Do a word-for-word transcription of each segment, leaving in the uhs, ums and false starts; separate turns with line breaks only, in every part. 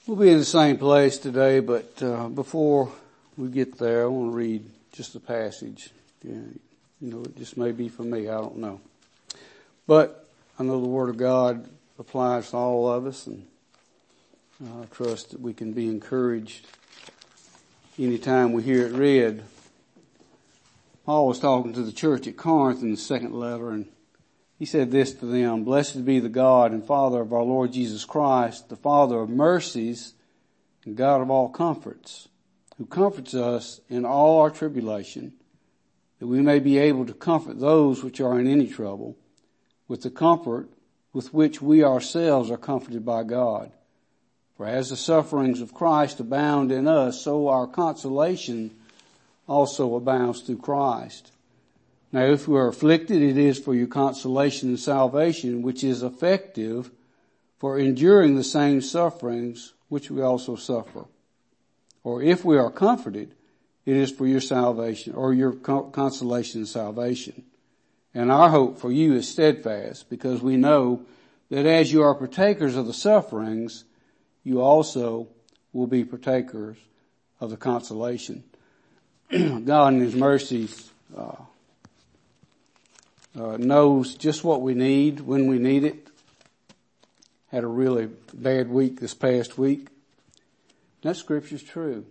We'll be in the same place today, but uh, before we get there, I want to read just a passage. Yeah, you know, it just may be for me, I don't know. But I know the Word of God applies to all of us, and uh, I trust that we can be encouraged anytime we hear it read. Paul was talking to the church at Corinth in the second letter, and he said this to them: "Blessed be the God and Father of our Lord Jesus Christ, the Father of mercies and God of all comforts, who comforts us in all our tribulation, that we may be able to comfort those which are in any trouble, with the comfort with which we ourselves are comforted by God. For as the sufferings of Christ abound in us, so our consolation also abounds through Christ. Now if we are afflicted, it is for your consolation and salvation, which is effective for enduring the same sufferings which we also suffer. Or if we are comforted, it is for your salvation, or your consolation and salvation. And our hope for you is steadfast, because we know that as you are partakers of the sufferings, you also will be partakers of the consolation." God in His mercies uh, uh, knows just what we need when we need it. Had a really bad week this past week. That scripture's true.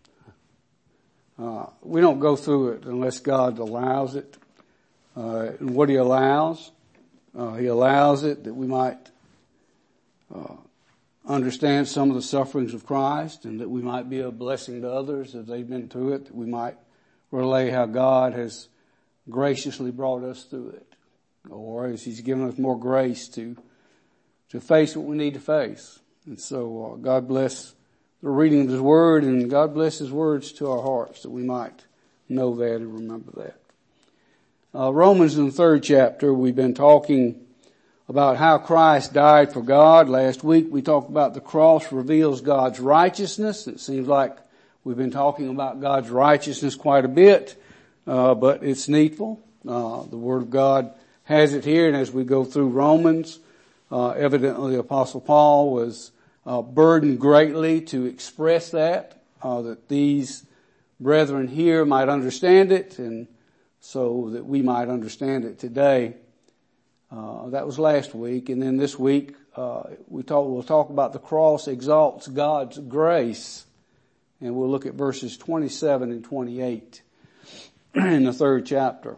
Uh, we don't go through it unless God allows it. Uh, and what He allows, uh, He allows it that we might uh, understand some of the sufferings of Christ, and that we might be a blessing to others as they've been through it, that we might relay how God has graciously brought us through it, or as He's given us more grace to to face what we need to face. And so uh, God bless the reading of His Word, and God bless His words to our hearts, that we might know that and remember that. Uh, Romans in the third chapter, we've been talking about how Christ died for God. Last week we talked about the cross reveals God's righteousness. It seems like we've been talking about God's righteousness quite a bit, uh, but it's needful. Uh, the Word of God has it here, and as we go through Romans, uh, evidently the Apostle Paul was uh, burdened greatly to express that, uh, that these brethren here might understand it, and so that we might understand it today. Uh, that was last week, and then this week uh, we talk. We'll talk about the cross exalts God's grace, and we'll look at verses twenty-seven and twenty-eight in the third chapter.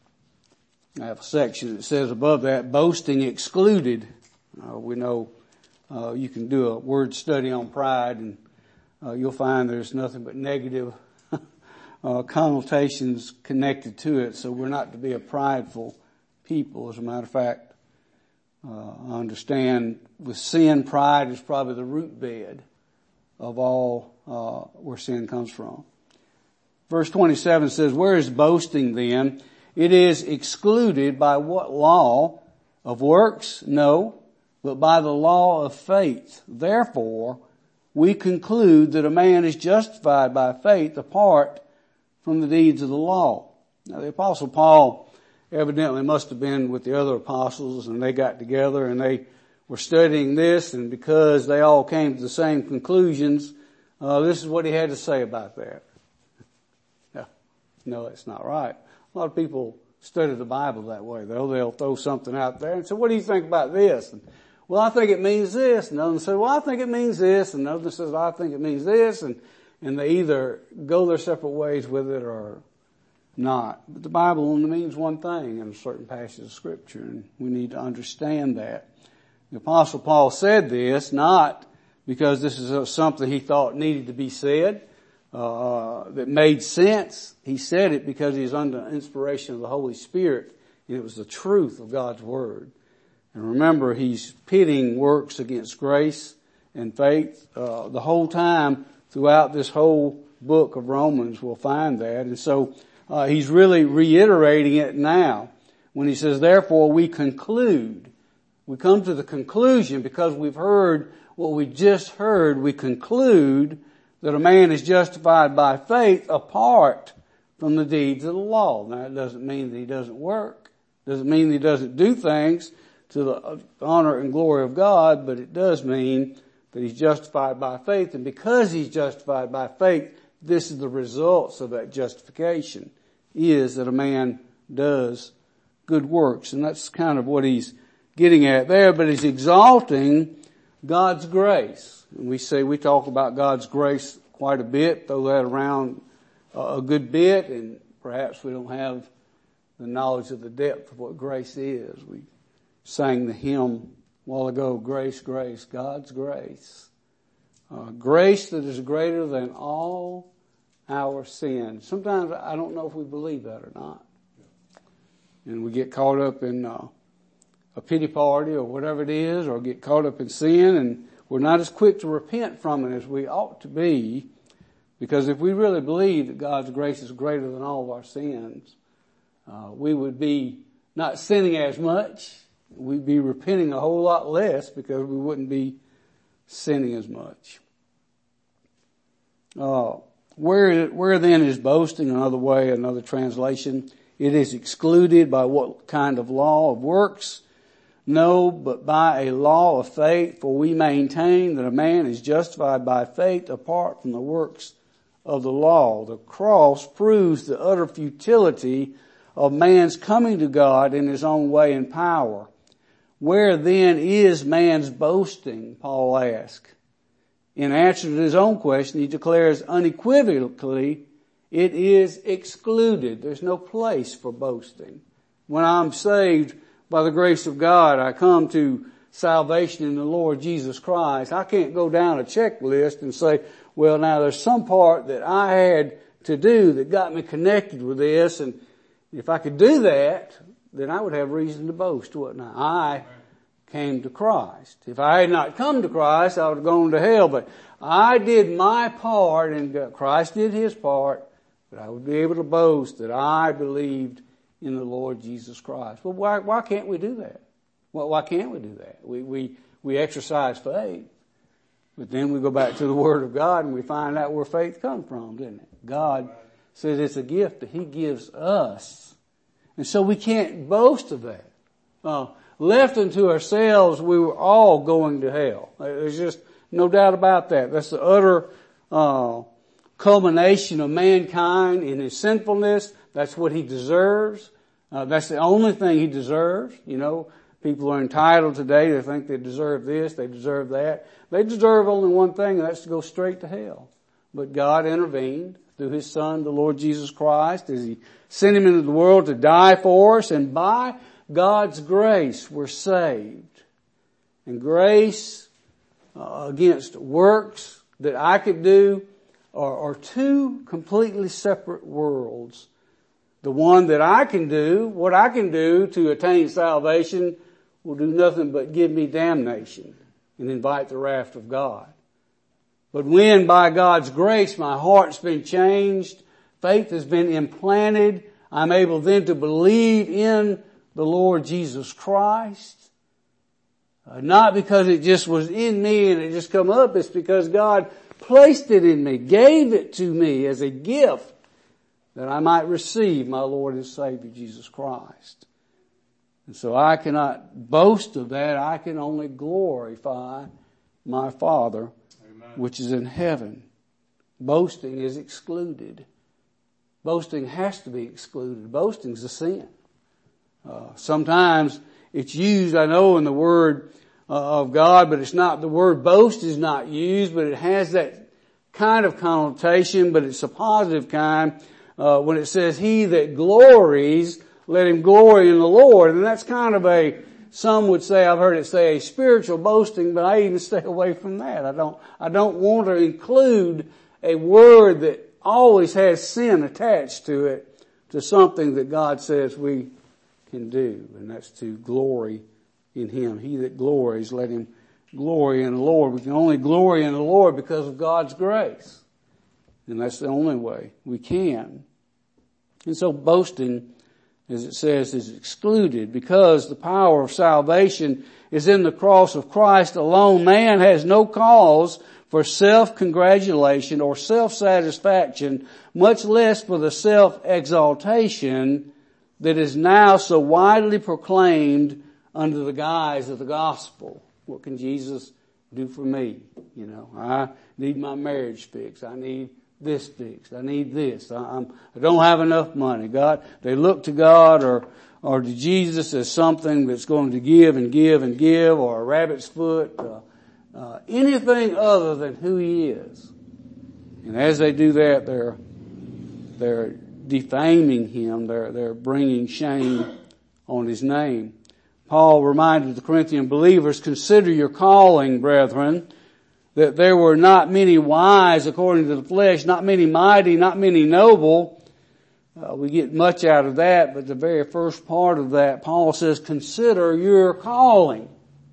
I have a section that says above that, boasting excluded. Uh, we know uh, you can do a word study on pride, and uh, you'll find there's nothing but negative uh, connotations connected to it. So we're not to be a prideful people. As a matter of fact, uh, I understand with sin, pride is probably the root bed of all uh, where sin comes from. Verse twenty-seven says, "Where is boasting then? It is excluded by what law? Of works? No, but by the law of faith. Therefore, we conclude that a man is justified by faith apart from the deeds of the law." Now the Apostle Paul evidently must have been with the other apostles, and they got together and they were studying this, and because they all came to the same conclusions, uh, this is what he had to say about that. No, no, it's not right. A lot of people study the Bible that way, though. They'll throw something out there and say, "What do you think about this?" And, "Well, I think it means this." And another says, "Well, I think it means this." And another says, "I think it means this." And, and they either go their separate ways with it or not. But the Bible only means one thing in a certain passage of Scripture, and we need to understand that. The Apostle Paul said this not because this is something he thought needed to be said, uh, that made sense. He said it because he was under inspiration of the Holy Spirit, and it was the truth of God's Word. And remember, he's pitting works against grace and faith. Uh, the whole time throughout this whole book of Romans, we'll find that. And so Uh, he's really reiterating it now when he says, "Therefore we conclude." We come to the conclusion because we've heard what we just heard. We conclude that a man is justified by faith apart from the deeds of the law. Now it doesn't mean that he doesn't work. It doesn't mean that he doesn't do things to the honor and glory of God, but it does mean that he's justified by faith, and because he's justified by faith, this is the results of that justification, is that a man does good works. And that's kind of what he's getting at there, but he's exalting God's grace. And we say, we talk about God's grace quite a bit, throw that around a good bit, and perhaps we don't have the knowledge of the depth of what grace is. We sang the hymn a while ago, Grace, Grace, God's grace. Uh, grace that is greater than all our sins. Sometimes I don't know if we believe that or not. And we get caught up in uh, a pity party or whatever it is, or get caught up in sin, and we're not as quick to repent from it as we ought to be, because if we really believe that God's grace is greater than all of our sins, uh, we would be not sinning as much. We'd be repenting a whole lot less, because we wouldn't be sinning as much. Uh, where, where then is boasting? Another way, another translation. It is excluded by what kind of law of works? No, but by a law of faith, for we maintain that a man is justified by faith apart from the works of the law. The cross proves the utter futility of man's coming to God in his own way and power. Where then is man's boasting, Paul asks. In answer to his own question, he declares unequivocally, it is excluded. There's no place for boasting. When I'm saved by the grace of God, I come to salvation in the Lord Jesus Christ. I can't go down a checklist and say, well, now there's some part that I had to do that got me connected with this, and if I could do that, then I would have reason to boast, wouldn't I? I came to Christ. If I had not come to Christ, I would have gone to hell, but I did my part and Christ did his part, but I would be able to boast that I believed in the Lord Jesus Christ. Well, why, why can't we do that? Well, why can't we do that? We, we, we exercise faith, but then we go back to the Word of God and we find out where faith comes from, didn't it? God says it's a gift that he gives us. And so we can't boast of that. Uh, left unto ourselves, we were all going to hell. There's just no doubt about that. That's the utter, uh, culmination of mankind in his sinfulness. That's what he deserves. Uh, that's the only thing he deserves. You know, people are entitled today. They think they deserve this, they deserve that. They deserve only one thing, and that's to go straight to hell. But God intervened through his Son, the Lord Jesus Christ, as he sent him into the world to die for us, and by God's grace we're saved. And grace uh, against works that I could do are, are two completely separate worlds. The one that I can do, what I can do to attain salvation, will do nothing but give me damnation and invite the wrath of God. But when by God's grace my heart's been changed, faith has been implanted, I'm able then to believe in the Lord Jesus Christ. Uh, not because it just was in me and it just come up, it's because God placed it in me, gave it to me as a gift that I might receive my Lord and Savior Jesus Christ. And so I cannot boast of that. I can only glorify my Father, Amen, which is in heaven. Boasting is excluded. Boasting has to be excluded. Boasting is a sin. Uh, sometimes it's used, I know, in the Word uh, of God, but it's not, the word boast is not used, but it has that kind of connotation, but it's a positive kind. Uh, when it says, he that glories, let him glory in the Lord. And that's kind of a, some would say, I've heard it say a spiritual boasting, but I even stay away from that. I don't, I don't want to include a word that always has sin attached to it, to something that God says we can do. And that's to glory in him. He that glories, let him glory in the Lord. We can only glory in the Lord because of God's grace. And that's the only way we can. And so boasting, as it says, is excluded because the power of salvation is in the cross of Christ alone. Man has no cause for self-congratulation or self-satisfaction, much less for the self-exaltation that is now so widely proclaimed under the guise of the gospel. What can Jesus do for me? You know, I need my marriage fixed. I need this fixed. I need this. I, I'm, I don't have enough money. God, they look to God or, or to Jesus as something that's going to give and give and give, or a rabbit's foot, uh, uh, anything other than who He is. And as they do that, they're, they're defaming Him. They're, they're bringing shame on His name. Paul reminded the Corinthian believers, consider your calling, brethren, that there were not many wise according to the flesh, not many mighty, not many noble. Uh, we get much out of that, but the very first part of that, Paul says, consider your calling.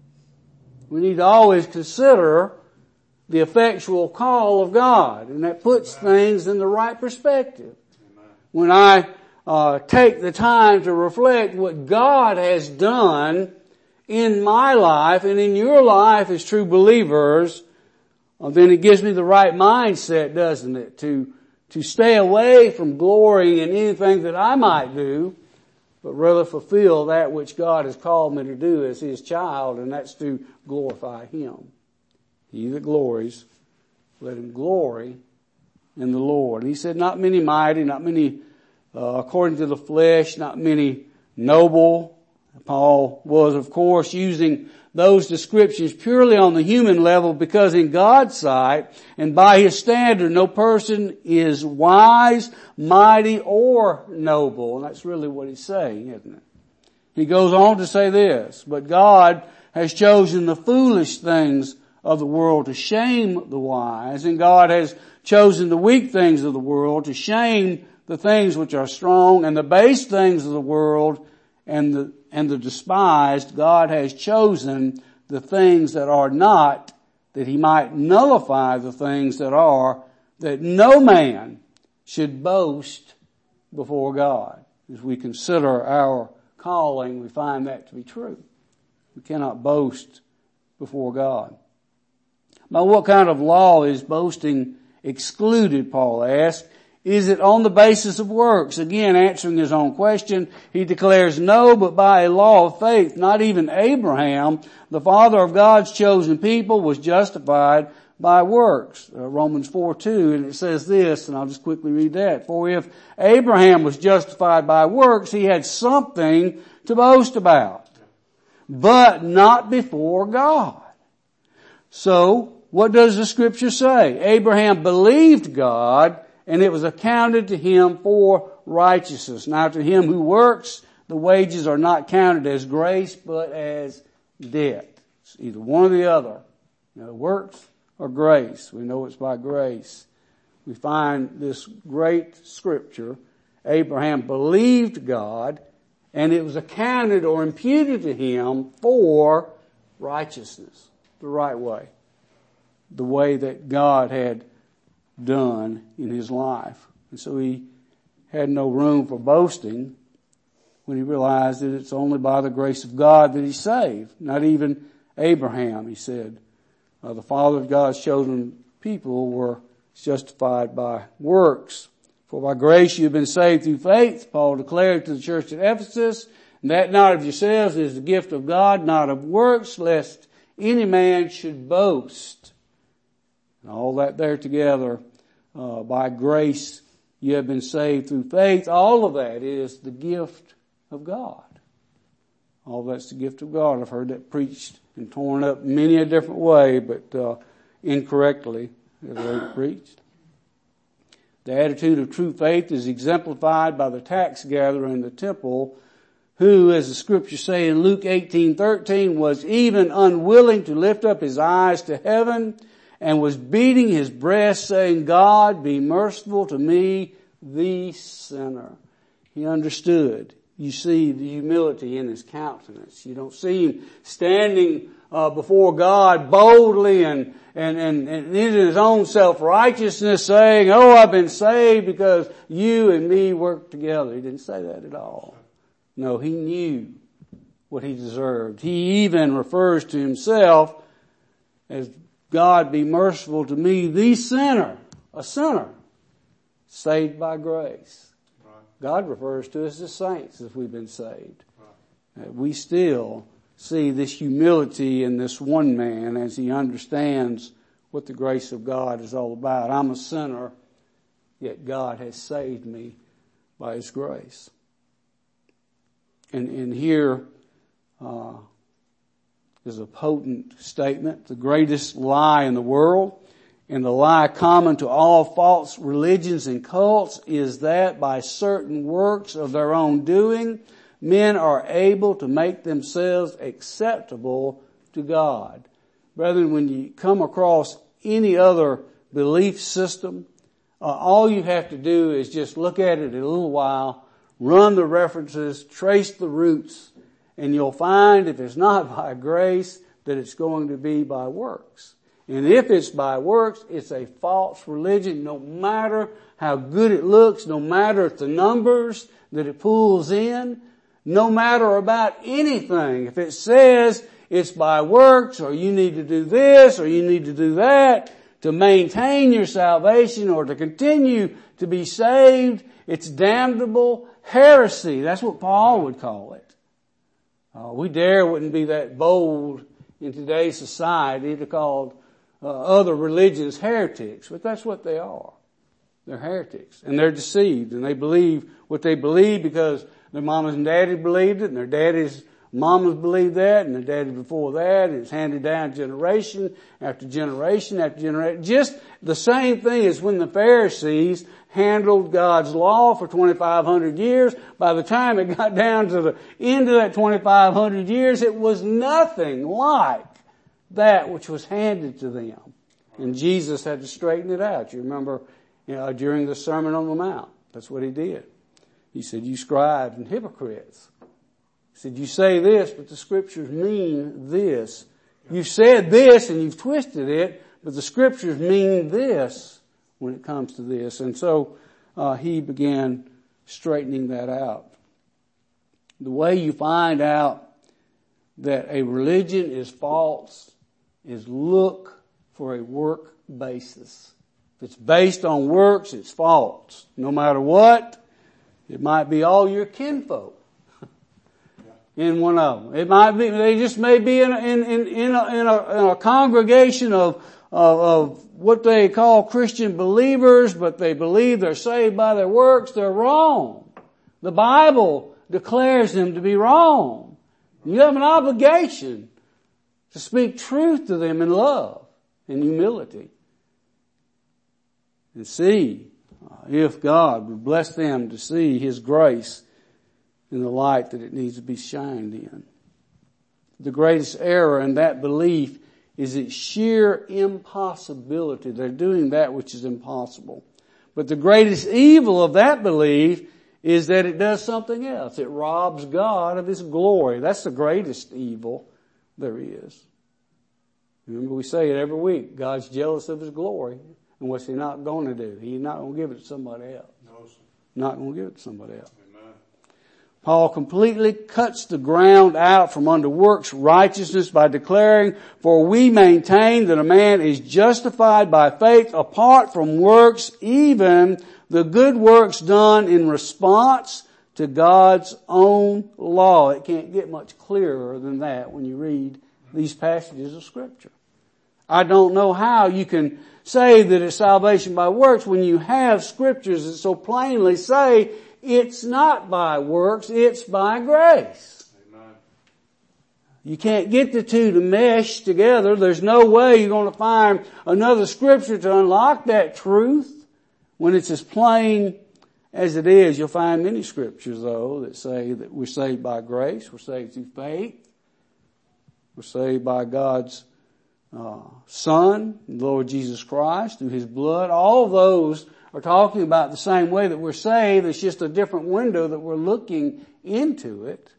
We need to always consider the effectual call of God, and that puts things in the right perspective. When I uh, take the time to reflect what God has done in my life and in your life as true believers, well, then it gives me the right mindset, doesn't it, to to stay away from glorying in anything that I might do, but rather fulfill that which God has called me to do as His child, and that's to glorify Him. He that glories, let him glory in the Lord. He said, not many mighty, not many uh, according to the flesh, not many noble. Paul was, of course, using those descriptions purely on the human level, because in God's sight and by His standard, no person is wise, mighty, or noble. And that's really what he's saying, isn't it? He goes on to say this, but God has chosen the foolish things of the world to shame the wise, and God has chosen the weak things of the world to shame the things which are strong, and the base things of the world and the and the despised. God has chosen the things that are not, that He might nullify the things that are, that no man should boast before God. As we consider our calling, we find that to be true. We cannot boast before God. By what kind of law is boasting excluded, Paul asked? Is it on the basis of works? Again, answering his own question, he declares no, but by a law of faith. Not even Abraham, the father of God's chosen people, was justified by works. Uh, Romans four two, and it says this, and I'll just quickly read that. For if Abraham was justified by works, he had something to boast about, but not before God. So, what does the scripture say? Abraham believed God, and it was accounted to him for righteousness. Now to him who works, the wages are not counted as grace, but as debt. It's either one or the other. You know, works or grace. We know it's by grace. We find this great scripture. Abraham believed God, and it was accounted or imputed to him for righteousness. The right way. The way that God had done in his life. And so he had no room for boasting when he realized that it's only by the grace of God that he's saved. Not even Abraham, he said. Uh, the father of God's chosen people were justified by works. For by grace you have been saved through faith, Paul declared to the church at Ephesus, and that not of yourselves is the gift of God, not of works, lest any man should boast. And all that there together, uh, by grace you have been saved through faith. All of that is the gift of God. All that's the gift of God. I've heard that preached and torn up many a different way, but uh, incorrectly as they preached. The attitude of true faith is exemplified by the tax gatherer in the temple, who, as the scriptures say in Luke eighteen thirteen, was even unwilling to lift up his eyes to heaven, and was beating his breast, saying, God, be merciful to me, the sinner. He understood. You see the humility in his countenance. You don't see him standing uh, before God boldly and, and, and, and in his own self-righteousness saying, oh, I've been saved because you and me work together. He didn't say that at all. No, he knew what he deserved. He even refers to himself as, God, be merciful to me, the sinner, a sinner, saved by grace. Right. God refers to us as saints if we've been saved. Right. We still see this humility in this one man as he understands what the grace of God is all about. I'm a sinner, yet God has saved me by His grace. And, and here uh, is a potent statement. The greatest lie in the world, and the lie common to all false religions and cults, is that by certain works of their own doing, men are able to make themselves acceptable to God. Brethren, when you come across any other belief system, uh, all you have to do is just look at it a little while, run the references, trace the roots, and you'll find if it's not by grace, that it's going to be by works. And if it's by works, it's a false religion, no matter how good it looks, no matter the numbers that it pulls in, no matter about anything. If it says it's by works, or you need to do this, or you need to do that to maintain your salvation or to continue to be saved, it's damnable heresy. That's what Paul would call it. Uh, we dare wouldn't be that bold in today's society to call uh, other religions heretics, but that's what they are. They're heretics, and they're deceived, and they believe what they believe because their mamas and daddies believed it, and their daddies, mamas believed that, and their daddy before that, and it's handed down generation after generation after generation. Just the same thing as when the Pharisees handled God's law for twenty-five hundred years. By the time it got down to the end of that twenty-five hundred years, it was nothing like that which was handed to them. And Jesus had to straighten it out. You remember, you know, during the Sermon on the Mount, that's what He did. He said, you scribes and hypocrites. He said, you say this, but the Scriptures mean this. You've said this and you've twisted it, but the Scriptures mean this when it comes to this. And so uh, He began straightening that out. The way you find out that a religion is false is look for a work basis. If it's based on works, it's false. No matter what, it might be all your kinfolk in one of them. It might be, they just may be in a, in, in, in a, in a, in a congregation of, of, of what they call Christian believers, but they believe they're saved by their works. They're wrong. The Bible declares them to be wrong. You have an obligation to speak truth to them in love and humility. And see if God would bless them to see His grace in the light that it needs to be shined in. The greatest error in that belief is its sheer impossibility. They're doing that which is impossible. But the greatest evil of that belief is that it does something else. It robs God of His glory. That's the greatest evil there is. Remember, we say it every week. God's jealous of His glory. And what's He not going to do? He's not going to give it to somebody else. No, sir. Not going to give it to somebody else. Amen. Paul completely cuts the ground out from under works righteousness by declaring, for we maintain that a man is justified by faith apart from works, even the good works done in response to God's own law. It can't get much clearer than that when you read these passages of Scripture. I don't know how you can say that it's salvation by works when you have Scriptures that so plainly say it's not by works, it's by grace. Amen. You can't get the two to mesh together. There's no way you're going to find another Scripture to unlock that truth when it's as plain as it is. You'll find many Scriptures, though, that say that we're saved by grace, we're saved through faith, we're saved by God's Uh, Son, the Lord Jesus Christ, through His blood. All of those are talking about the same way that we're saved. It's just a different window that we're looking into it.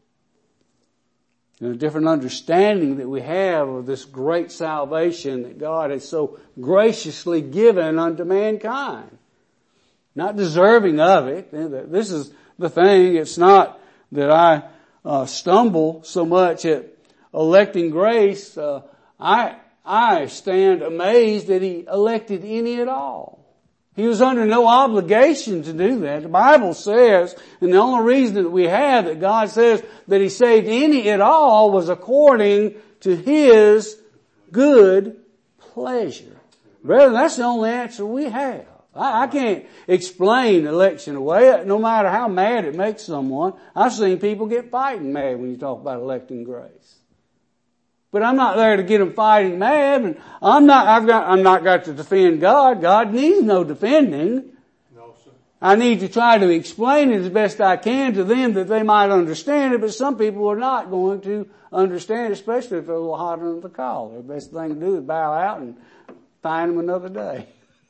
And a different understanding that we have of this great salvation that God has so graciously given unto mankind. Not deserving of it. This is the thing. It's not that I uh, stumble so much at electing grace. Uh, I I stand amazed that He elected any at all. He was under no obligation to do that. The Bible says, and the only reason that we have that God says that He saved any at all was according to His good pleasure. Brethren, that's the only answer we have. I, I can't explain election away, no matter how mad it makes someone. I've seen people get fighting mad when you talk about electing grace. But I'm not there to get them fighting mad, and I'm not, I've got, I'm not got to defend God. God needs no defending.
No, sir.
I need to try to explain it as best I can to them that they might understand it, but some people are not going to understand it, especially if they're a little hot under the collar. The best thing to do is bow out and find them another day.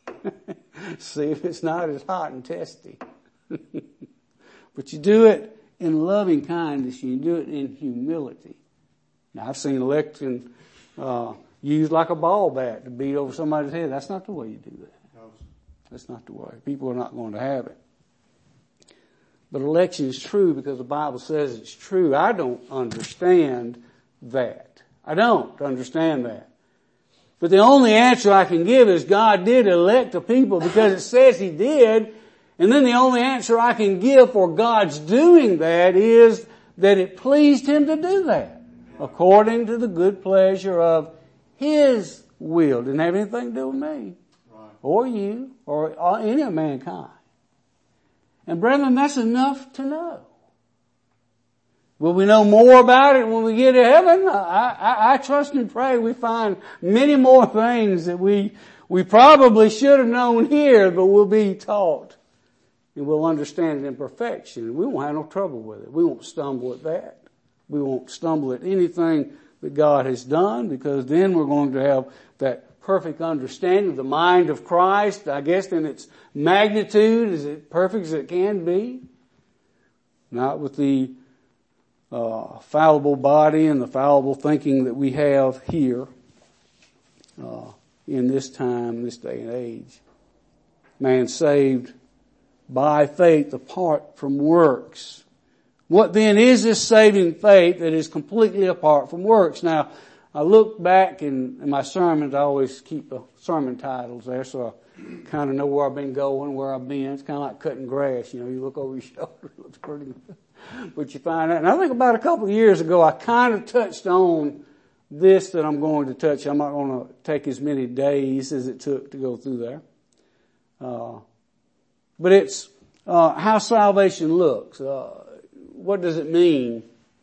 See if it's not as hot and testy. But you do it in loving kindness. You do it in humility. Now, I've seen election uh, used like a ball bat to beat over somebody's head. That's not the way you do that.
No.
That's not the way. People are not going to have it. But election is true because the Bible says it's true. I don't understand that. I don't understand that. But the only answer I can give is God did elect a people because it says He did. And then the only answer I can give for God's doing that is that it pleased Him to do that according to the good pleasure of His will. Didn't have anything to do with me
Right.
or you or, or any of mankind. And brethren, that's enough to know. Will we know more about it when we get to heaven? I, I, I trust and pray we find many more things that we, we probably should have known here, but we'll be taught. And we'll understand it in perfection. We won't have no trouble with it. We won't stumble at that. We won't stumble at anything that God has done, because then we're going to have that perfect understanding of the mind of Christ, I guess in its magnitude, as it perfect as it can be. Not with the uh, fallible body and the fallible thinking that we have here uh, in this time, this day and age. Man saved by faith apart from works. What then is this saving faith that is completely apart from works? Now, I look back in, in my sermons, I always keep the sermon titles there, so I kind of know where I've been going, where I've been. It's kind of like cutting grass, you know, you look over your shoulder, it looks pretty good. But you find out, and I think about a couple of years ago, I kind of touched on this that I'm going to touch. I'm not going to take as many days as it took to go through there. Uh, but it's uh, how salvation looks. Uh, what does it mean?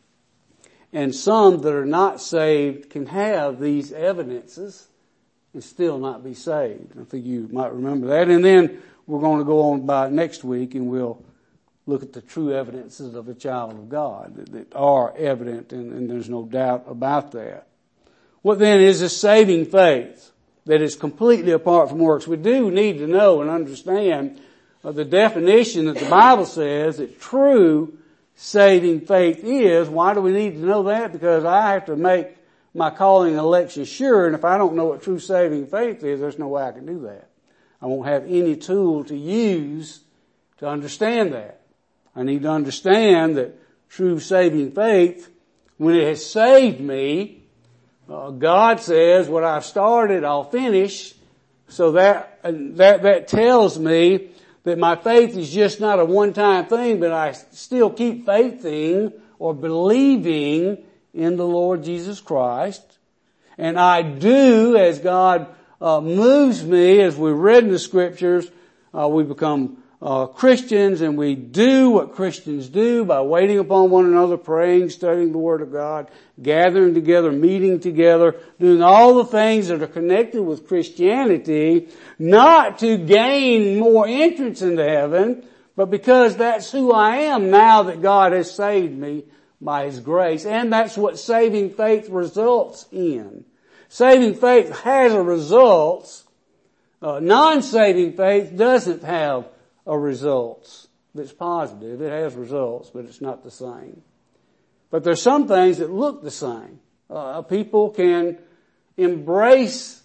And some that are not saved can have these evidences and still not be saved. I think you might remember that. And then we're going to go on by next week and we'll look at the true evidences of a child of God that, that are evident, and, and there's no doubt about that. What then is a saving faith that is completely apart from works? We do need to know and understand uh, the definition that the Bible says that true saving faith is. Why do we need to know that? Because I have to make my calling and election sure, and if I don't know what true saving faith is, there's no way I can do that. I won't have any tool to use to understand that. I need to understand that true saving faith, when it has saved me, uh, God says, what I've started, I'll finish. So that, uh, that, that tells me that my faith is just not a one-time thing, but I still keep faithing or believing in the Lord Jesus Christ. And I do, as God uh, moves me, as we read in the Scriptures, uh, we become uh, Christians, and we do what Christians do by waiting upon one another, praying, studying the Word of God, gathering together, meeting together, doing all the things that are connected with Christianity, not to gain more entrance into heaven, but because that's who I am now that God has saved me by His grace. And that's what saving faith results in. Saving faith has a result. Uh, non-saving faith doesn't have a results that's positive. It has results, but it's not the same. But there's some things that look the same. Uh, people can embrace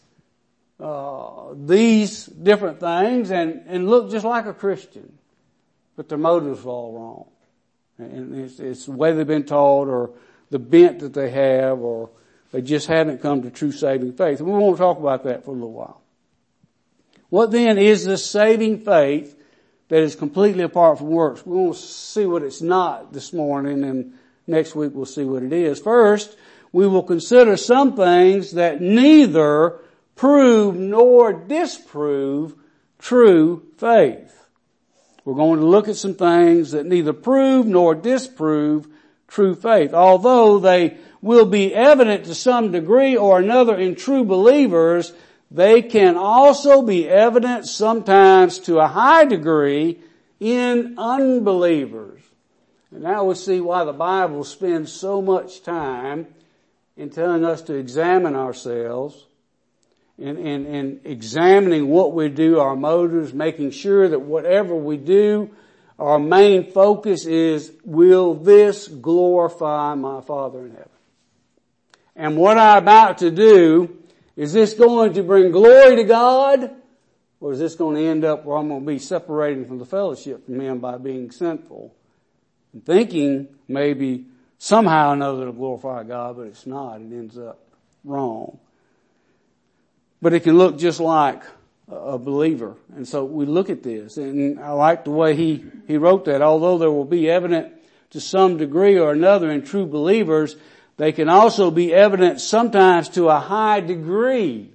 uh, these different things and, and look just like a Christian, but their motives are all wrong. And it's, it's the way they've been taught, or the bent that they have, or they just haven't come to true saving faith. And we won't talk about that for a little while. What then is this saving faith that is completely apart from works? We're going to see what it's not this morning, and next week we'll see what it is. First, we will consider some things that neither prove nor disprove true faith. We're going to look at some things that neither prove nor disprove true faith. Although they will be evident to some degree or another in true believers, they can also be evident sometimes to a high degree in unbelievers. And now we see why the Bible spends so much time in telling us to examine ourselves and, and, and examining what we do, our motives, making sure that whatever we do, our main focus is, will this glorify my Father in heaven? And what I'm about to do, is this going to bring glory to God? Or is this going to end up where I'm going to be separating from the fellowship from Him by being sinful? And thinking maybe somehow or another to glorify God, but it's not. It ends up wrong. But it can look just like a believer. And so we look at this, and I like the way he, he wrote that. Although there will be evident to some degree or another in true believers, they can also be evident sometimes to a high degree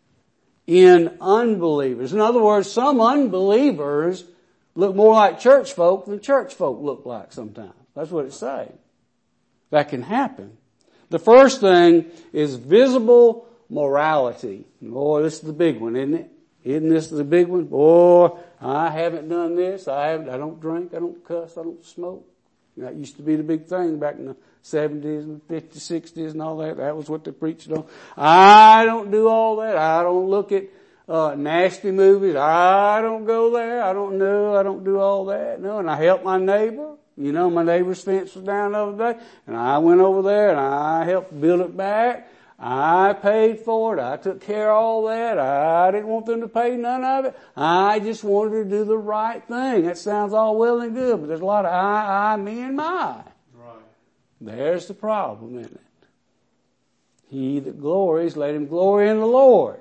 in unbelievers. In other words, some unbelievers look more like church folk than church folk look like sometimes. That's what it's saying. That can happen. The first thing is visible morality. Boy, this is the big one, isn't it? Isn't this the big one? Boy, I haven't done this. I haven't, I don't drink. I don't cuss. I don't smoke. That used to be the big thing back in the seventies and fifties, sixties and all that. That was what they preached on. I don't do all that. I don't look at uh nasty movies. I don't go there. I don't know. I don't do all that. No, and I help my neighbor. You know, my neighbor's fence was down the other day, and I went over there and I helped build it back. I paid for it. I took care of all that. I didn't want them to pay none of it. I just wanted to do the right thing. That sounds all well and good, but there's a lot of I, I, me, and my. Right. There's the problem, isn't it? He that glories, let him glory in the Lord.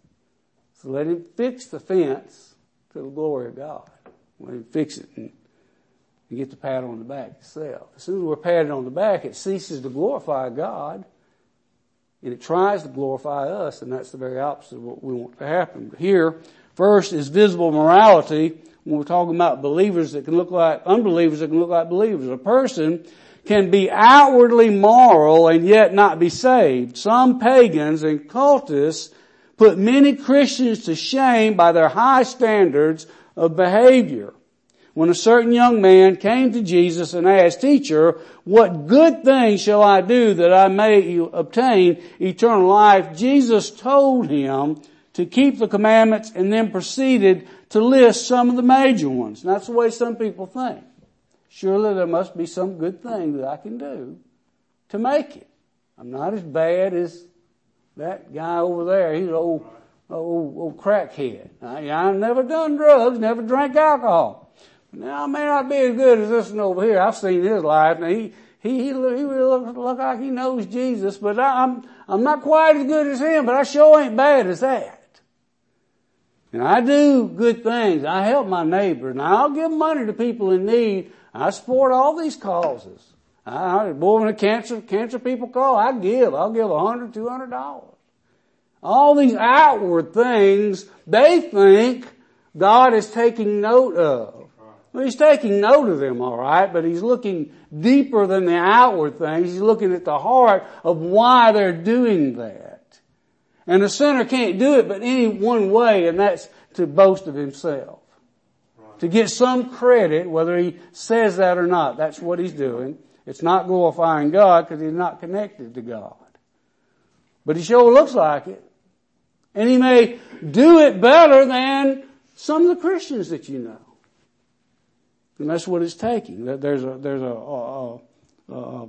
So let him fix the fence to the glory of God. Let him fix it and, and get the pat on the back itself. As soon as we're patted on the back, it ceases to glorify God. And it tries to glorify us, and that's the very opposite of what we want to happen. But here, first is visible morality. When we're talking about believers that can look like unbelievers that can look like believers. A person can be outwardly moral and yet not be saved. Some pagans and cultists put many Christians to shame by their high standards of behavior. When a certain young man came to Jesus and asked, "Teacher, what good thing shall I do that I may obtain eternal life?" Jesus told him to keep the commandments and then proceeded to list some of the major ones. And that's the way some people think. Surely there must be some good thing that I can do to make it. I'm not as bad as that guy over there. He's an old, old, old crackhead. I, I've never done drugs, never drank alcohol. Now, I may not be as good as this one over here. I've seen his life. Now, he, he, he, he really looks look like he knows Jesus, but I, I'm, I'm not quite as good as him, but I sure ain't bad as that. And I do good things. I help my neighbor, and I'll give money to people in need. I support all these causes. I, boy, when the cancer, cancer people call, I give. I'll give a hundred, two hundred dollars. All these outward things, they think God is taking note of. Well, he's taking note of them, all right, but he's looking deeper than the outward things. He's looking at the heart of why they're doing that. And the sinner can't do it but any one way, and that's to boast of himself. Right. To get some credit, whether he says that or not. That's what he's doing. It's not glorifying God because he's not connected to God. But he sure looks like it. And he may do it better than some of the Christians that you know. And that's what it's taking. There's a, there's a, a, a, a,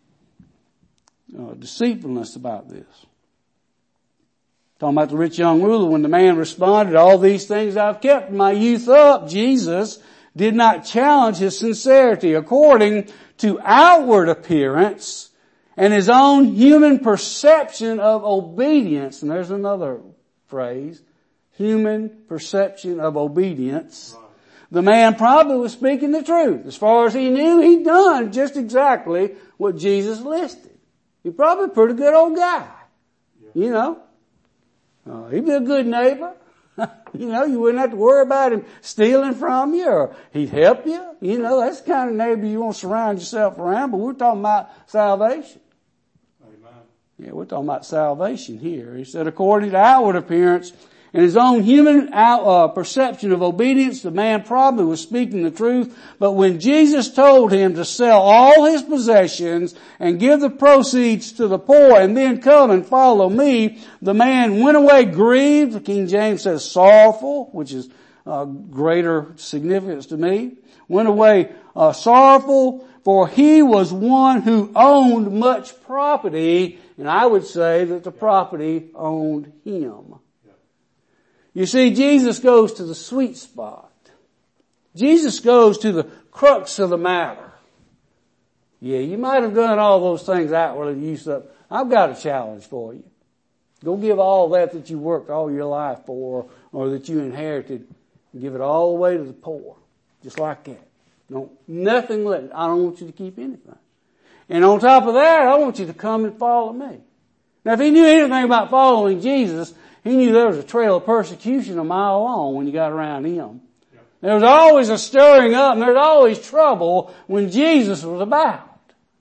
a deceitfulness about this. Talking about the rich young ruler, when the man responded, "All these things I've kept my youth up," Jesus did not challenge his sincerity. According to outward appearance and his own human perception of obedience, and there's another phrase, human perception of obedience, the man probably was speaking the truth. As far as he knew, he'd done just exactly what Jesus listed. He's probably a pretty good old guy. You know? Uh, he'd be a good neighbor. You know, you wouldn't have to worry about him stealing from you, or he'd help you. You know, that's the kind of neighbor you want to surround yourself around, but we're talking about salvation.
Amen.
Yeah, we're talking about salvation here. He said, according to outward appearance and his own human out, uh, perception of obedience, the man probably was speaking the truth. But when Jesus told him to sell all his possessions and give the proceeds to the poor and then come and follow me, the man went away grieved. The King James says sorrowful, which is uh, greater significance to me. Went away uh, sorrowful, for he was one who owned much property, and I would say that the property owned him. You see, Jesus goes to the sweet spot. Jesus goes to the crux of the matter. Yeah, you might have done all those things outwardly used up. I've got a challenge for you. Go give all that that you worked all your life for, or that you inherited, and give it all away to the poor. Just like that. No, nothing left. I don't want you to keep anything. And on top of that, I want you to come and follow me. Now if he knew anything about following Jesus, he knew there was a trail of persecution a mile long when you got around him. Yeah. There was always a stirring up, and there was always trouble when Jesus was about.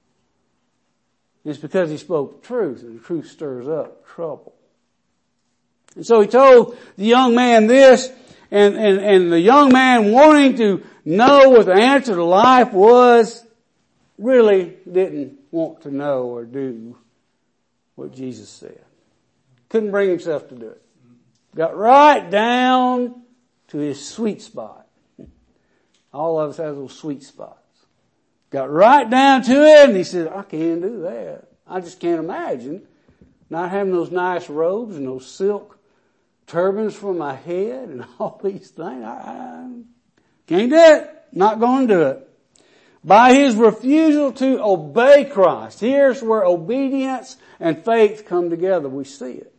It's because he spoke the truth, and the truth stirs up trouble. And so he told the young man this, and, and, and the young man, wanting to know what the answer to life was, really didn't want to know or do what Jesus said. Couldn't bring himself to do it. Got right down to his sweet spot. All of us have those sweet spots. Got right down to it, and he said, I can't do that. I just can't imagine not having those nice robes and those silk turbans for my head and all these things. I, I can't do it. Not going to do it. By his refusal to obey Christ. Here's where obedience and faith come together. We see it.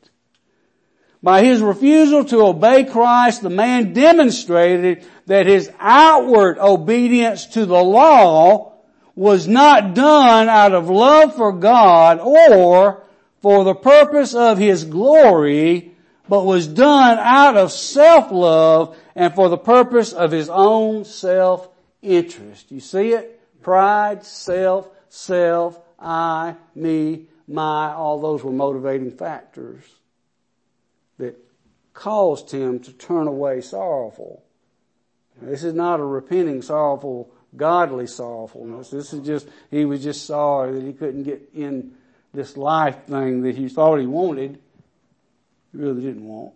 By his refusal to obey Christ, the man demonstrated that his outward obedience to the law was not done out of love for God or for the purpose of his glory, but was done out of self-love and for the purpose of his own self-interest. You see it? Pride, self, self, I, me, my, all those were motivating factors that caused him to turn away sorrowful. This is not a repenting, sorrowful, godly sorrowfulness. This is just, he was just sorry that he couldn't get in this life thing that he thought he wanted, he really didn't want.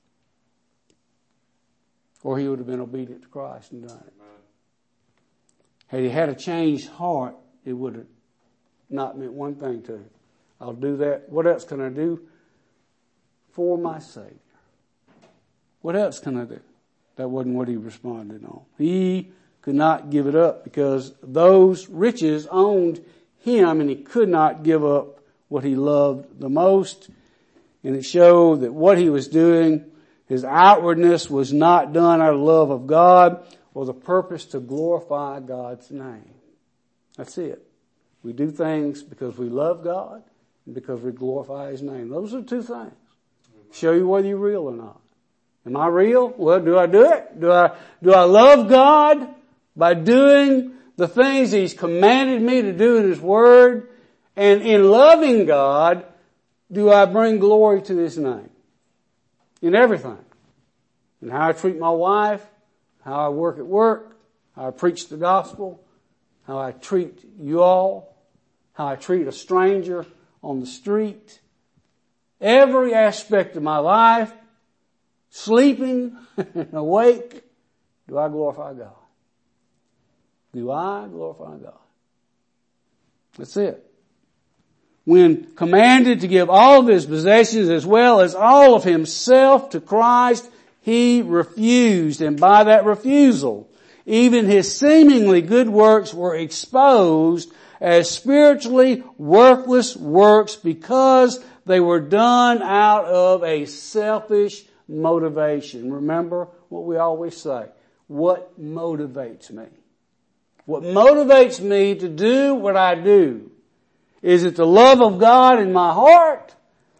Or he would have been obedient to Christ and done it. Had he had a changed heart, it would have not meant one thing to him. I'll do that. What else can I do for my Savior? What else can I do? That wasn't what he responded on. He could not give it up because those riches owned him, and he could not give up what he loved the most. And it showed that what he was doing, his outwardness, was not done out of love of God or the purpose to glorify God's name. That's it. We do things because we love God and because we glorify his name. Those are two things. Show you whether you're real or not. Am I real? Well, do I do it? Do I, do I love God by doing the things he's commanded me to do in his word? And in loving God, do I bring glory to his name? In everything. In how I treat my wife, how I work at work, how I preach the gospel, how I treat you all, how I treat a stranger on the street. Every aspect of my life, sleeping and awake, do I glorify God? Do I glorify God? That's it. When commanded to give all of his possessions as well as all of himself to Christ, he refused. And by that refusal, even his seemingly good works were exposed as spiritually worthless works because they were done out of a selfish motivation. Remember what we always say. What motivates me? What motivates me to do what I do? Is it the love of God in my heart?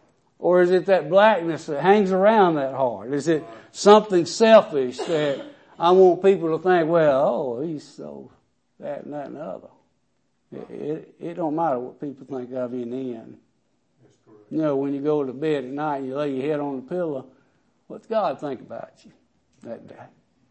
Or is it that blackness that hangs around that heart? Is it something selfish that I want people to think, well, oh, he's so that and that and the other. It, it, it don't matter what people think of you in the end. You know, when you go to bed at night and you lay your head on the pillow, what's God think about you that day?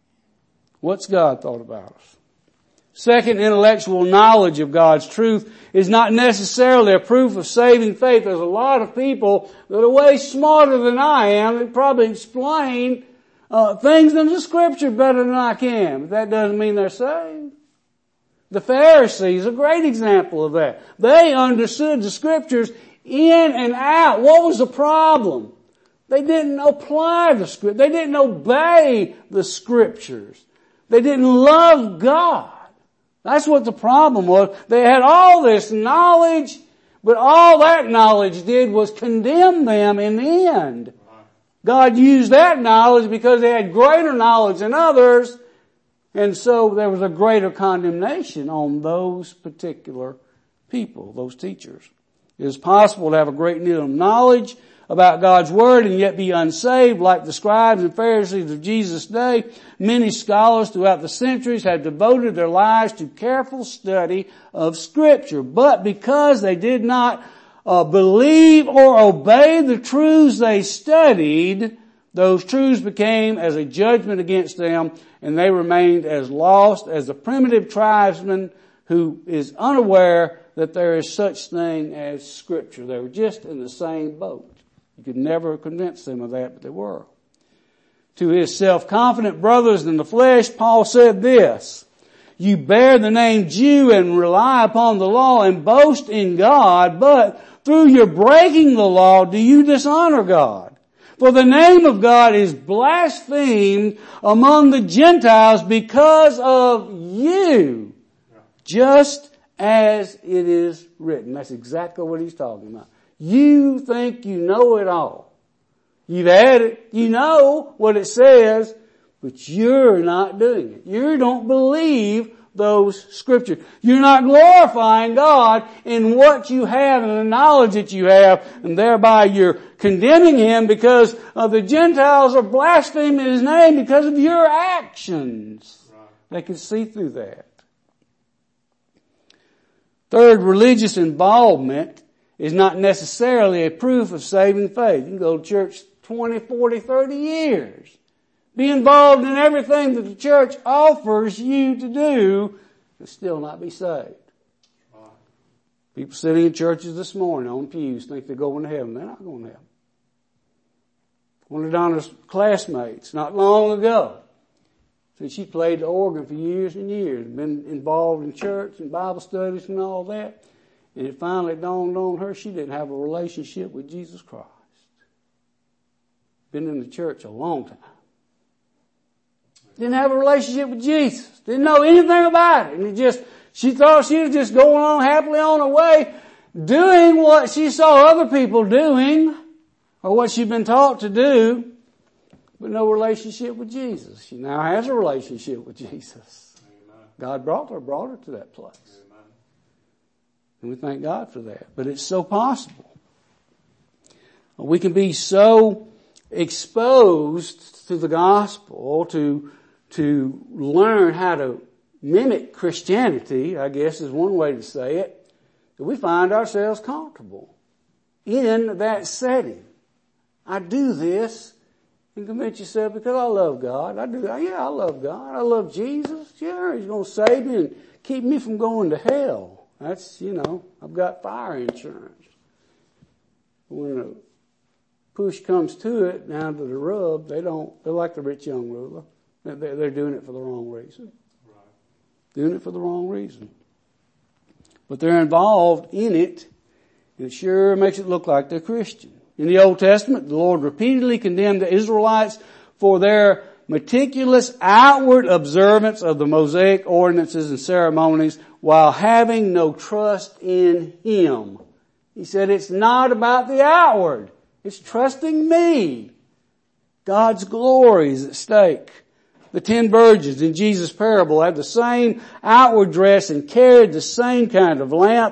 What's God thought about us? Second, intellectual knowledge of God's truth is not necessarily a proof of saving faith. There's a lot of people that are way smarter than I am that probably explain uh, things in the Scripture better than I can, but that doesn't mean they're saved. The Pharisees, a great example of that. They understood the Scriptures in and out. What was the problem? They didn't apply the Scripture. They didn't obey the Scriptures. They didn't love God. That's what the problem was. They had all this knowledge, but all that knowledge did was condemn them in the end. God used that knowledge because they had greater knowledge than others, and so there was a greater condemnation on those particular people, those teachers. It is possible to have a great deal of knowledge about God's Word and yet be unsaved, like the scribes and Pharisees of Jesus' day. Many scholars throughout the centuries have devoted their lives to careful study of Scripture, but because they did not uh, believe or obey the truths they studied, those truths became as a judgment against them, and they remained as lost as the primitive tribesman who is unaware that there is such thing as Scripture. They were just in the same boat. You could never convince them of that, but they were. To his self-confident brothers in the flesh, Paul said this, "You bear the name Jew and rely upon the law and boast in God, but through your breaking the law do you dishonor God. For the name of God is blasphemed among the Gentiles because of you, just as it is written." That's exactly what he's talking about. You think you know it all. You've had it. You know what it says, but you're not doing it. You don't believe those Scriptures. You're not glorifying God in what you have and the knowledge that you have, and thereby you're condemning Him because uh, the Gentiles are blaspheming His name because of your actions. Right. They can see through that. Third, religious involvement is not necessarily a proof of saving faith. You can go to church twenty, forty, thirty years. Be involved in everything that the church offers you to do and still not be saved. People sitting in churches this morning on pews think they're going to heaven. They're not going to heaven. One of Donna's classmates not long ago said she played the organ for years and years, been involved in church and Bible studies and all that. And it finally dawned on her she didn't have a relationship with Jesus Christ. Been in the church a long time. Didn't have a relationship with Jesus. Didn't know anything about it. And it just, she thought she was just going on happily on her way, doing what she saw other people doing, or what she'd been taught to do, but no relationship with Jesus. She now has a relationship with Jesus. Amen. God brought her, brought her to that place. Amen. And we thank God for that. But it's so possible. We can be so exposed to the gospel, to, to learn how to mimic Christianity, I guess is one way to say it, that we find ourselves comfortable in that setting. I do this and convince yourself because I love God. I do, yeah, I love God. I love Jesus. Yeah, He's going to save me and keep me from going to hell. That's, you know, I've got fire insurance. When the push comes to it, down to the rub, they don't, they're like the rich young ruler. They're, they're doing it for the wrong reason. Right. Doing it for the wrong reason. But they're involved in it, and it sure makes it look like they're Christian. In the Old Testament, the Lord repeatedly condemned the Israelites for their meticulous outward observance of the Mosaic ordinances and ceremonies while having no trust in Him. He said, it's not about the outward. It's trusting me. God's glory is at stake. The ten virgins in Jesus' parable had the same outward dress and carried the same kind of lamps.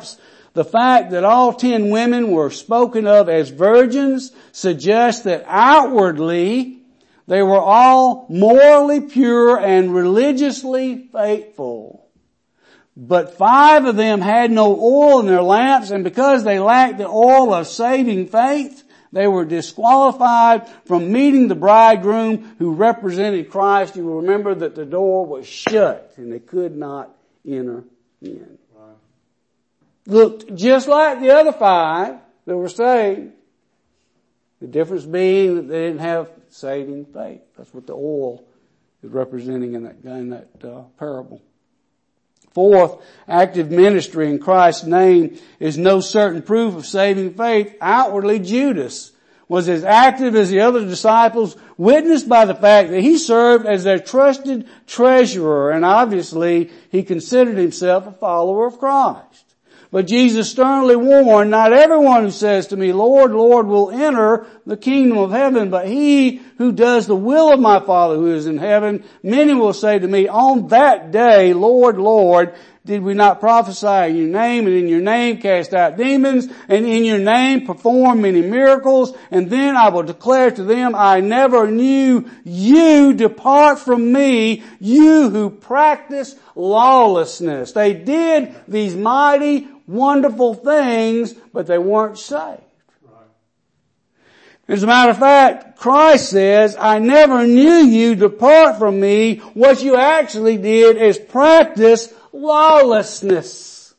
The fact that all ten women were spoken of as virgins suggests that outwardly they were all morally pure and religiously faithful. But five of them had no oil in their lamps, and because they lacked the oil of saving faith, they were disqualified from meeting the bridegroom who represented Christ. You will remember that the door was shut and they could not enter in. Right. Looked just like the other five that were saved. The difference being that they didn't have saving faith. That's what the oil is representing in that, in that uh, parable. Fourth, active ministry in Christ's name is no certain proof of saving faith. Outwardly, Judas was as active as the other disciples, witnessed by the fact that he served as their trusted treasurer, and obviously he considered himself a follower of Christ. But Jesus sternly warned, not everyone who says to me, Lord, Lord, will enter the kingdom of heaven, but he who does the will of my Father who is in heaven. Many will say to me on that day, Lord, Lord, did we not prophesy in your name, and in your name cast out demons, and in your name perform many miracles? And then I will declare to them, I never knew you. Depart from me, you who practice lawlessness. They did these mighty, wonderful things, but they weren't saved. As a matter of fact, Christ says, I never knew you, depart from me. What you actually did is practice lawlessness.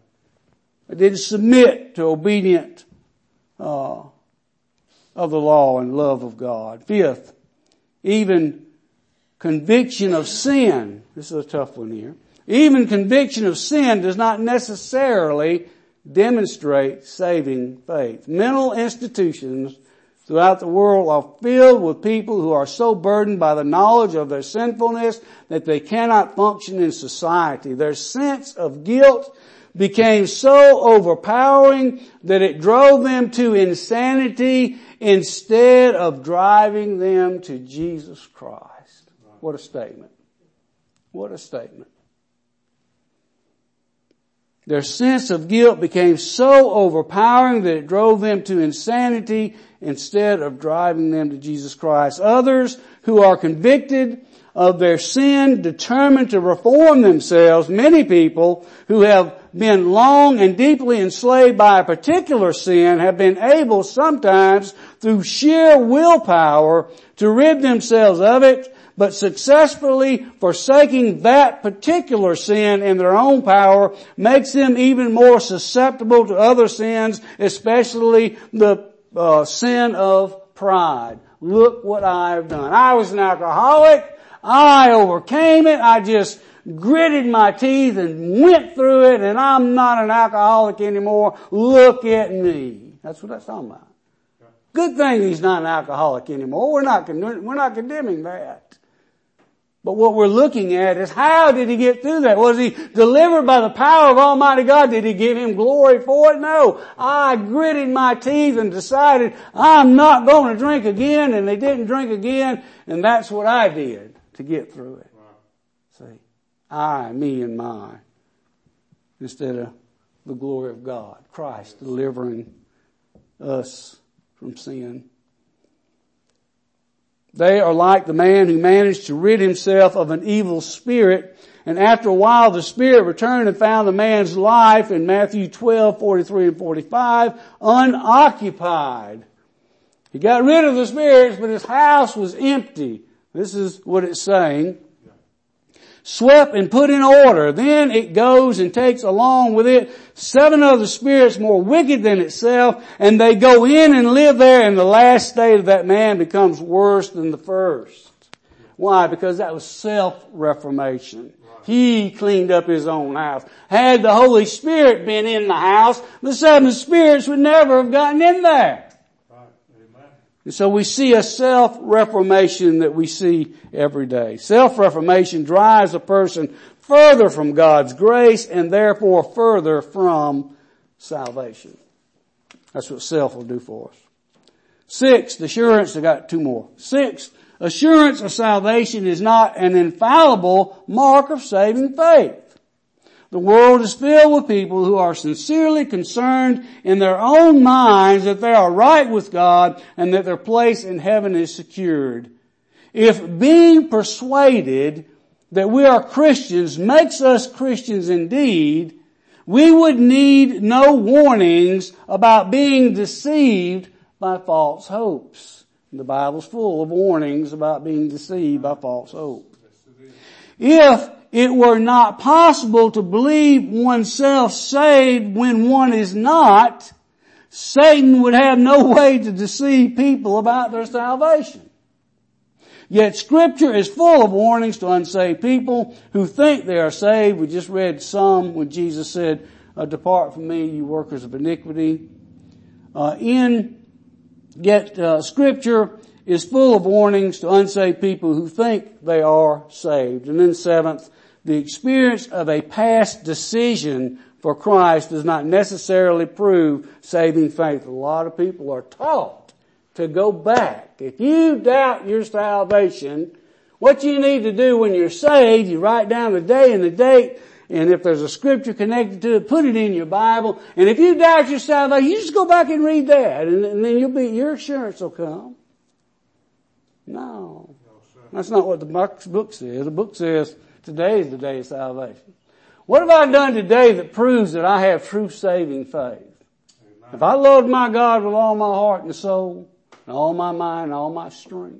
I didn't submit to obedience uh, of the law and love of God. Fifth, even conviction of sin. This is a tough one here. Even conviction of sin does not necessarily demonstrate saving faith. Mental institutions throughout the world are filled with people who are so burdened by the knowledge of their sinfulness that they cannot function in society. Their sense of guilt became so overpowering that it drove them to insanity instead of driving them to Jesus Christ. What a statement. What a statement. Their sense of guilt became so overpowering that it drove them to insanity instead of driving them to Jesus Christ. Others who are convicted of their sin, determined to reform themselves. Many people who have been long and deeply enslaved by a particular sin have been able sometimes through sheer willpower to rid themselves of it, but successfully forsaking that particular sin in their own power makes them even more susceptible to other sins, especially the uh, sin of pride. Look what I have done. I was an alcoholic. I overcame it. I just gritted my teeth and went through it, and I'm not an alcoholic anymore. Look at me. That's what that's talking about. Good thing he's not an alcoholic anymore. We're not, we're not condemning that. But what we're looking at is, how did he get through that? Was he delivered by the power of Almighty God? Did he give him glory for it? No. I gritted my teeth and decided I'm not going to drink again, and they didn't drink again, and that's what I did to get through it. Wow. See, I, me, and mine, instead of the glory of God, Christ delivering us from sin. They are like the man who managed to rid himself of an evil spirit, and after a while the spirit returned and found the man's life in Matthew twelve, forty-three and forty-five, unoccupied. He got rid of the spirits, but his house was empty. This is what it's saying. Swept and put in order. Then it goes and takes along with it seven other spirits more wicked than itself, and they go in and live there, and the last state of that man becomes worse than the first. Why? Because that was self-reformation. He cleaned up his own house. Had the Holy Spirit been in the house, the seven spirits would never have gotten in there. And so we see a self-reformation that we see every day. Self-reformation drives a person further from God's grace and therefore further from salvation. That's what self will do for us. Sixth, assurance. I got two more. Sixth, assurance of salvation is not an infallible mark of saving faith. The world is filled with people who are sincerely concerned in their own minds that they are right with God and that their place in heaven is secured. If being persuaded that we are Christians makes us Christians indeed, we would need no warnings about being deceived by false hopes. The Bible's full of warnings about being deceived by false hope. If it were not possible to believe oneself saved when one is not, Satan would have no way to deceive people about their salvation. Yet Scripture is full of warnings to unsaved people who think they are saved. We just read some when Jesus said, uh, depart from me, you workers of iniquity. Uh, in, yet uh, Scripture is full of warnings to unsaved people who think they are saved. And then seventh, the experience of a past decision for Christ does not necessarily prove saving faith. A lot of people are taught to go back. If you doubt your salvation, what you need to do when you're saved, you write down the day and the date, and if there's a scripture connected to it, put it in your Bible. And if you doubt your salvation, you just go back and read that, and, and then you'll be, your assurance will come. No. That's not what the book says. The book says today is the day of salvation. What have I done today that proves that I have true saving faith? Amen. If I loved my God with all my heart and soul, and all my mind, and all my strength.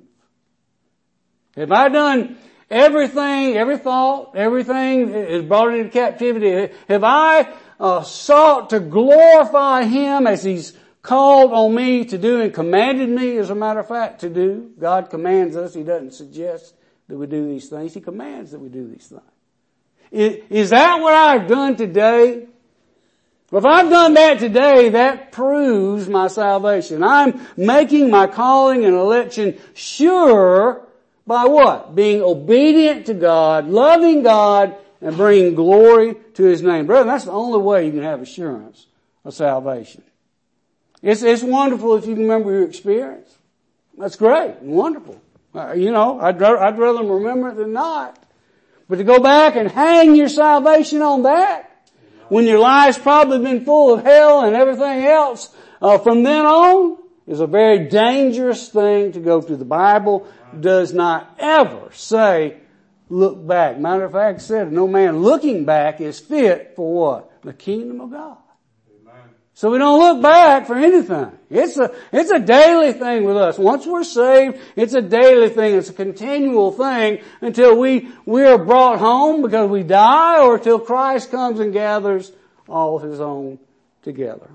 Have I done everything, every thought, everything is brought into captivity? Have I uh, sought to glorify Him as He's called on me to do and commanded me, as a matter of fact, to do? God commands us. He doesn't suggest that we do these things. He commands that we do these things. Is, is that what I've done today? Well, if I've done that today, that proves my salvation. I'm making my calling and election sure by what? Being obedient to God, loving God, and bringing glory to His name. Brother, that's the only way you can have assurance of salvation. It's, it's wonderful if you can remember your experience. That's great and wonderful. Uh, you know, I'd, I'd rather remember it than not. But to go back and hang your salvation on that, when your life's probably been full of hell and everything else, uh, from then on, is a very dangerous thing to go through. The Bible does not ever say, look back. Matter of fact, it said, no man looking back is fit for what? The kingdom of God. So we don't look back for anything. It's a, it's a daily thing with us. Once we're saved, it's a daily thing. It's a continual thing until we, we are brought home because we die, or till Christ comes and gathers all His own together.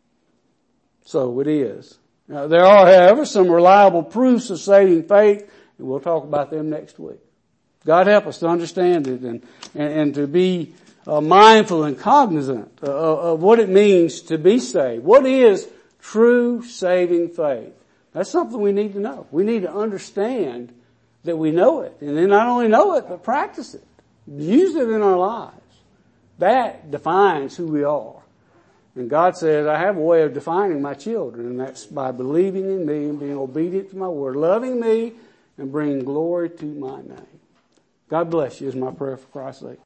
So it is. Now, there are, however, some reliable proofs of saving faith, and we'll talk about them next week. God help us to understand it and, and, and to be Uh, mindful and cognizant uh, of what it means to be saved. What is true saving faith? That's something we need to know. We need to understand that we know it. And then not only know it, but practice it. Use it in our lives. That defines who we are. And God says, I have a way of defining my children, and that's by believing in me and being obedient to my word, loving me and bringing glory to my name. God bless you is my prayer for Christ's sake.